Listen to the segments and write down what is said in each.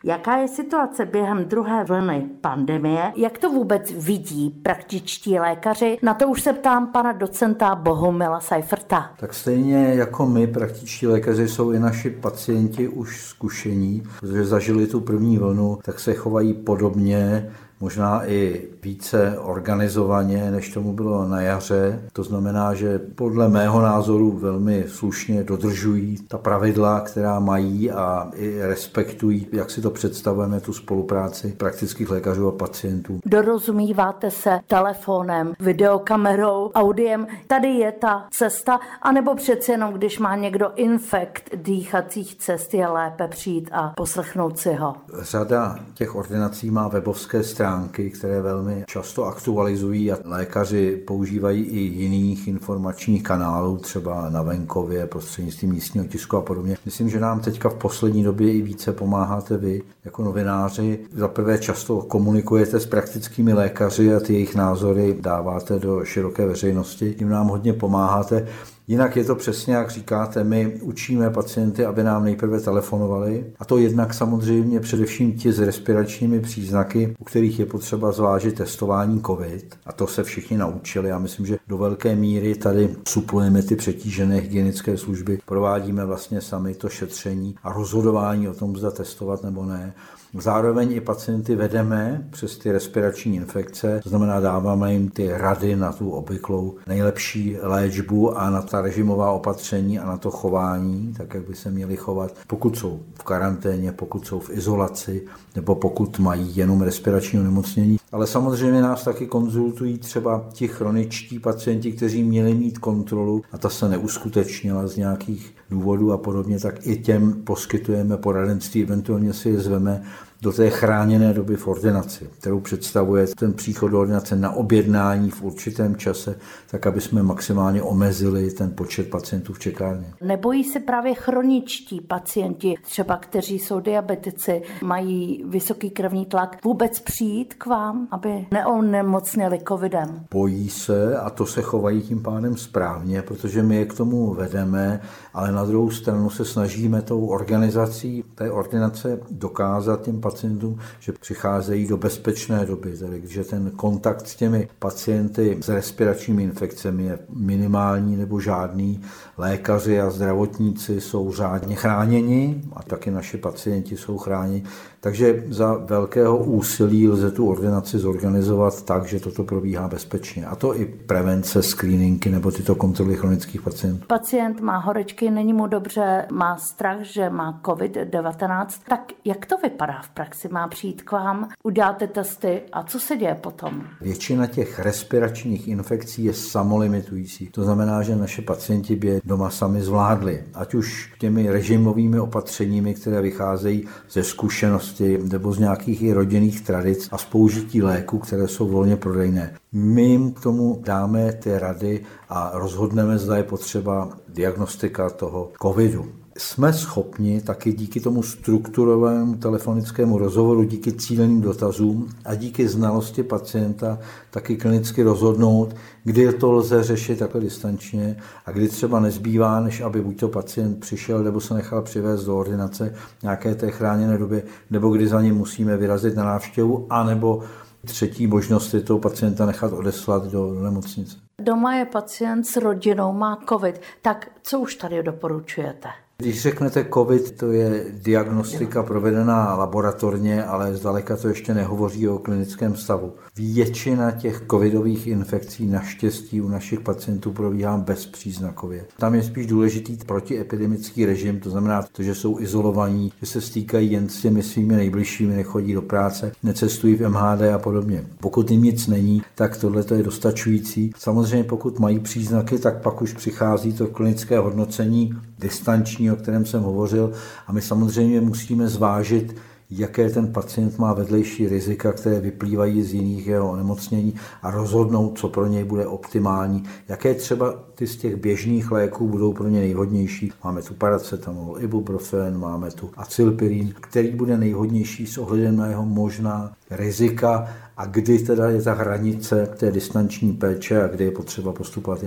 Jaká je situace během druhé vlny pandemie? Jak to vůbec vidí praktičtí lékaři? Na to už se ptám pana docenta Bohumila Seiferta. Tak stejně jako my, praktičtí lékaři, jsou i naši pacienti už zkušení, protože zažili tu první vlnu, tak se chovají podobně, možná i více organizovaně, než tomu bylo na jaře. To znamená, že podle mého názoru velmi slušně dodržují ta pravidla, která mají a i respektují, jak si to představujeme, tu spolupráci praktických lékařů a pacientů. Dorozumíváte se telefonem, videokamerou, audiem. Tady je ta cesta, anebo přece jenom, když má někdo infekt dýchacích cest, je lépe přijít a poslechnout si ho. Řada těch ordinací má webovské stránky, které velmi často aktualizují a lékaři používají i jiných informačních kanálů, třeba na venkově, prostřednictvím místního tisku a podobně. Myslím, že nám teďka v poslední době i více pomáháte vy jako novináři. Za prvé často komunikujete s praktickými lékaři a ty jejich názory dáváte do široké veřejnosti. Tím nám hodně pomáháte. Jinak je to přesně, jak říkáte, my učíme pacienty, aby nám nejprve telefonovali. A to jednak samozřejmě především ti s respiračními příznaky, u kterých je potřeba zvážit testování COVID. A to se všichni naučili. Já myslím, že do velké míry tady suplujeme ty přetížené hygienické služby. Provádíme vlastně sami to šetření a rozhodování o tom, zda testovat nebo ne. Zároveň i pacienty vedeme přes ty respirační infekce, to znamená dáváme jim ty rady na tu obvyklou nejlepší léčbu a na ta režimová opatření a na to chování, tak jak by se měli chovat, pokud jsou v karanténě, pokud jsou v izolaci nebo pokud mají jenom respirační onemocnění. Ale samozřejmě nás taky konzultují třeba ti chroničtí pacienti, kteří měli mít kontrolu a ta se neuskutečnila z nějakých důvodů a podobně, tak i těm poskytujeme poradenství, eventuálně si je zveme do té chráněné doby v ordinaci, kterou představuje ten příchod do ordinace na objednání v určitém čase, tak aby jsme maximálně omezili ten počet pacientů v čekárně. Nebojí se právě chroničtí pacienti, třeba kteří jsou diabetici, mají vysoký krevní tlak, vůbec přijít k vám, aby neonemocněli covidem? Bojí se a to se chovají tím pádem správně, protože my je k tomu vedeme, ale na druhou stranu se snažíme tou organizací té ordinace dokázat těm pacientům, že přicházejí do bezpečné doby, tedy že ten kontakt s těmi pacienty s respiračními infekcemi je minimální nebo žádný. Lékaři a zdravotníci jsou řádně chráněni a taky naši pacienti jsou chráněni. Takže za velkého úsilí lze tu ordinaci zorganizovat tak, že toto probíhá bezpečně. A to i prevence, screeningy nebo tyto kontroly chronických pacientů. Pacient má horečky, není mu dobře, má strach, že má COVID-19. Tak jak to vypadá v praxi? Má přijít k vám, uděláte testy a co se děje potom? Většina těch respiračních infekcí je samolimitující. To znamená, že naše pacienti by je doma sami zvládli. Ať už těmi režimovými opatřeními, které vycházejí ze zkušenosti nebo z nějakých i rodinných tradic a z použití léků, které jsou volně prodejné. My jim k tomu dáme ty rady a rozhodneme, zda je potřeba diagnostika toho covidu. Jsme schopni taky díky tomu strukturovanému telefonickému rozhovoru, díky cíleným dotazům a díky znalosti pacienta taky klinicky rozhodnout, kdy to lze řešit takhle distančně a kdy třeba nezbývá, než aby buď to pacient přišel nebo se nechal přivést do ordinace nějaké té chráněné době, nebo kdy za ním musíme vyrazit na návštěvu, anebo třetí možnost je toho pacienta nechat odeslat do nemocnice. Doma je pacient s rodinou, má COVID, tak co už tady doporučujete? Když řeknete COVID, to je diagnostika provedená laboratorně, ale zdaleka to ještě nehovoří o klinickém stavu. Většina těch covidových infekcí naštěstí u našich pacientů probíhá bezpříznakově. Tam je spíš důležitý protiepidemický režim, to znamená to, že jsou izolovaní, že se stýkají jen s těmi svými nejbližšími, nechodí do práce, necestují v MHD a podobně. Pokud jim nic není, tak tohle je dostačující. Samozřejmě pokud mají příznaky, tak pak už přichází to klinické hodnocení distanční, o kterém jsem hovořil, a my samozřejmě musíme zvážit, jaké ten pacient má vedlejší rizika, které vyplývají z jiných jeho onemocnění a rozhodnout, co pro něj bude optimální, jaké třeba ty z těch běžných léků budou pro ně nejvhodnější. Máme tu paracetamol, ibuprofen, máme tu acylpirin, který bude nejvhodnější s ohledem na jeho možná rizika a kdy teda je ta hranice té distanční péče a kdy je potřeba postupovat jinak.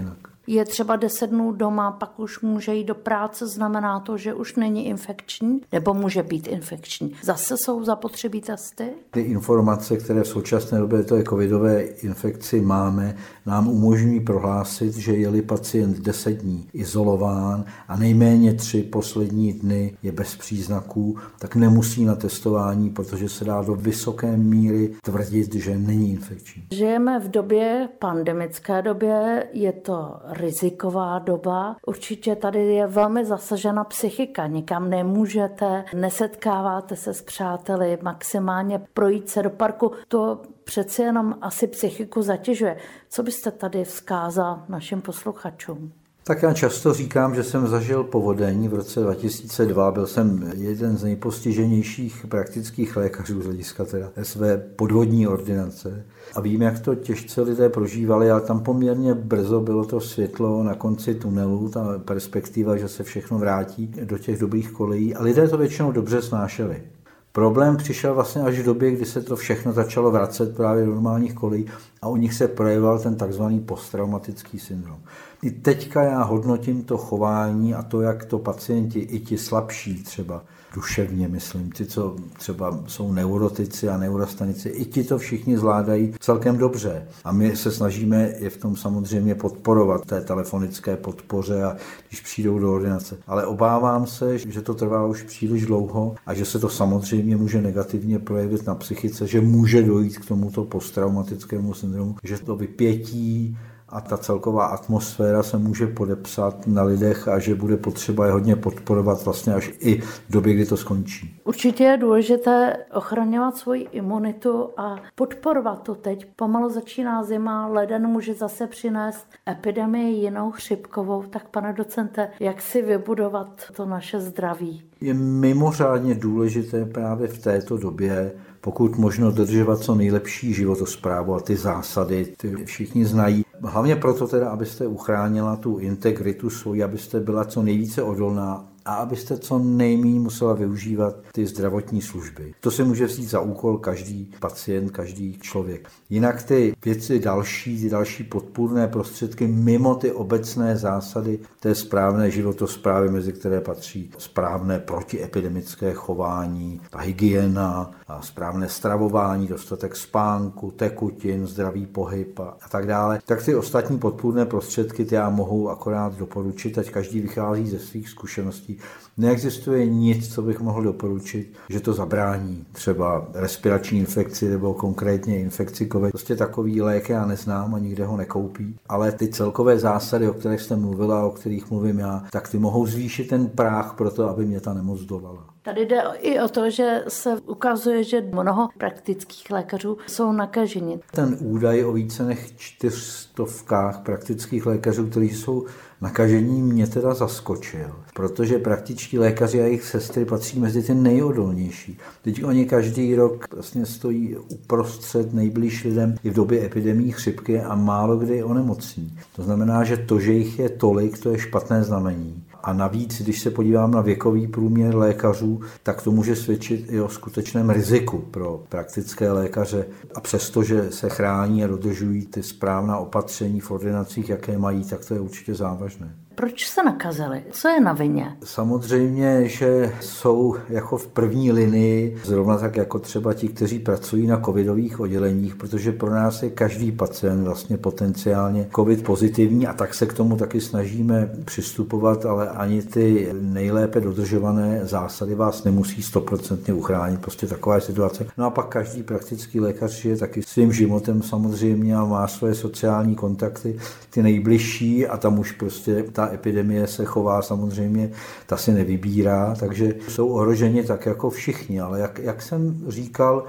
je třeba 10 dnů doma, pak už může jít do práce, znamená to, že už není infekční, nebo může být infekční. Zase jsou zapotřebí testy? Ty informace, které v současné době to je covidové infekci máme, nám umožňují prohlásit, že je-li pacient 10 dní izolován a nejméně 3 poslední dny je bez příznaků, tak nemusí na testování, protože se dá do vysoké míry tvrdit, že není infekční. Žijeme v době, pandemické době, je to riziková doba. Určitě tady je velmi zasažena psychika. Nikam nemůžete, nesetkáváte se s přáteli, maximálně projít se do parku. To přeci jenom asi psychiku zatěžuje. Co byste tady vzkázal našim posluchačům? Tak já často říkám, že jsem zažil povodeň v roce 2002. Byl jsem jeden z nejpostiženějších praktických lékařů z hlediska své podvodní ordinace. A vím, jak to těžce lidé prožívali, ale tam poměrně brzo bylo to světlo na konci tunelu, ta perspektiva, že se všechno vrátí do těch dobrých kolejí. A lidé to většinou dobře snášeli. Problém přišel vlastně až v době, kdy se to všechno začalo vracet právě do normálních kolejí a u nich se projevoval ten takzvaný posttraumatický syndrom. I teďka já hodnotím to chování a to, jak to pacienti, i ti slabší třeba duševně, myslím, ti, co třeba jsou neurotici a neurastanici, i ti to všichni zvládají celkem dobře. A my se snažíme je v tom samozřejmě podporovat, té telefonické podpoře a když přijdou do ordinace. Ale obávám se, že to trvá už příliš dlouho a že se to samozřejmě může negativně projevit na psychice, že může dojít k tomuto posttraumatickému syndromu, že to vypětí a ta celková atmosféra se může podepsat na lidech a že bude potřeba je hodně podporovat vlastně až i v době, kdy to skončí. Určitě je důležité ochraňovat svoji imunitu a podporovat to teď. Pomalu začíná zima, leden může zase přinést epidemii jinou chřipkovou. Tak pane docente, jak si vybudovat to naše zdraví? Je mimořádně důležité právě v této době, pokud možno dodržovat co nejlepší životosprávu a ty zásady, ty všichni znají. Hlavně proto teda, abyste uchránila tu integritu svoji, abyste byla co nejvíce odolná a abyste co nejméně musela využívat ty zdravotní služby. To si může vzít za úkol každý pacient, každý člověk. Jinak ty věci další podpůrné prostředky mimo ty obecné zásady té správné životosprávy, mezi které patří správné protiepidemické chování, ta hygiena, a správné stravování, dostatek spánku, tekutin, zdravý pohyb a tak dále, tak ty ostatní podpůrné prostředky ty já mohu akorát doporučit, ať každý vychází ze svých zkušeností. Neexistuje nic, co bych mohl doporučit, že to zabrání třeba respirační infekci nebo konkrétně infekci COVID. Prostě takový lék já neznám a nikde ho nekoupí, ale ty celkové zásady, o kterých jste mluvila, o kterých mluvím já, tak ty mohou zvýšit ten práh pro to, aby mě ta nemoc dolala. Tady jde i o to, že se ukazuje, že mnoho praktických lékařů jsou nakaženi. Ten údaj o více než 400 praktických lékařů, kteří jsou nakažení, mě teda zaskočil, protože praktičtí lékaři a jejich sestry patří mezi ty nejodolnější. Teď oni každý rok vlastně stojí uprostřed nejblíž lidem i v době epidemí chřipky a málo kdy onemocní. To znamená, že to, že jich je tolik, to je špatné znamení. A navíc, když se podívám na věkový průměr lékařů, tak to může svědčit i o skutečném riziku pro praktické lékaře. A přestože se chrání a dodržují ty správná opatření v ordinacích, jaké mají, tak to je určitě závažné. Proč se nakazili? Co je na vině? Samozřejmě, že jsou jako v první linii, zrovna tak jako třeba ti, kteří pracují na covidových odděleních, protože pro nás je každý pacient vlastně potenciálně covid pozitivní a tak se k tomu taky snažíme přistupovat, ale ani ty nejlépe dodržované zásady vás nemusí 100% uchránit, prostě taková je situace. No a pak každý praktický lékař žije taky svým životem samozřejmě a má svoje sociální kontakty, ty nejbližší a tam už prostě ta epidemie se chová samozřejmě, ta si nevybírá, takže jsou ohroženi tak jako všichni, ale jak jsem říkal,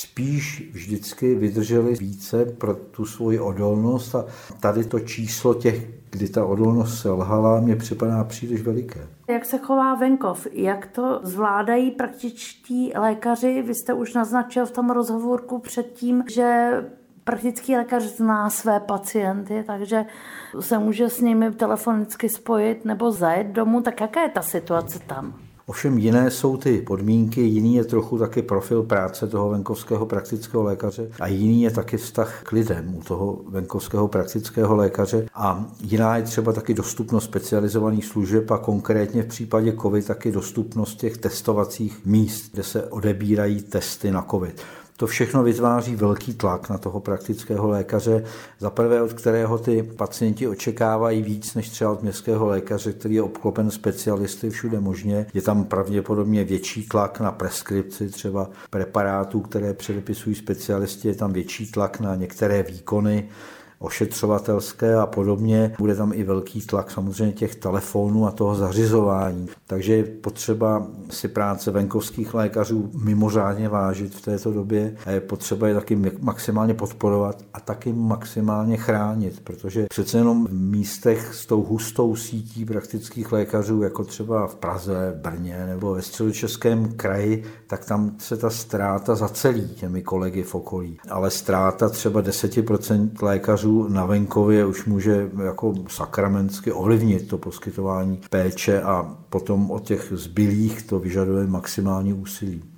spíš vždycky vydrželi více pro tu svoji odolnost a tady to číslo těch, kdy ta odolnost selhala, mě připadá příliš veliké. Jak se chová venkov? Jak to zvládají praktičtí lékaři? Vy jste už naznačil v tom rozhovorku předtím, že praktický lékař zná své pacienty, takže se může s nimi telefonicky spojit nebo zajet domů. Tak jaká je ta situace tam? Ovšem jiné jsou ty podmínky, jiný je trochu taky profil práce toho venkovského praktického lékaře a jiný je taky vztah k lidem u toho venkovského praktického lékaře a jiná je třeba taky dostupnost specializovaných služeb a konkrétně v případě COVID taky dostupnost těch testovacích míst, kde se odebírají testy na COVID. To všechno vytváří velký tlak na toho praktického lékaře, zaprvé od kterého ty pacienti očekávají víc než třeba od městského lékaře, který je obklopen specialisty všude možně. Je tam pravděpodobně větší tlak na preskripci třeba preparátů, které předepisují specialisti, je tam větší tlak na některé výkony ošetřovatelské a podobně. Bude tam i velký tlak samozřejmě těch telefonů a toho zařizování. Takže je potřeba si práce venkovských lékařů mimořádně vážit v této době a je potřeba je taky maximálně podporovat a taky maximálně chránit, protože přece jenom v místech s tou hustou sítí praktických lékařů, jako třeba v Praze, v Brně nebo ve Středočeském kraji, tak tam se ta ztráta zacelí těmi kolegy v okolí. Ale ztráta třeba 10% lékařů na venkově už může jako sakramentsky ovlivnit to poskytování péče a potom od těch zbylých to vyžaduje maximální úsilí.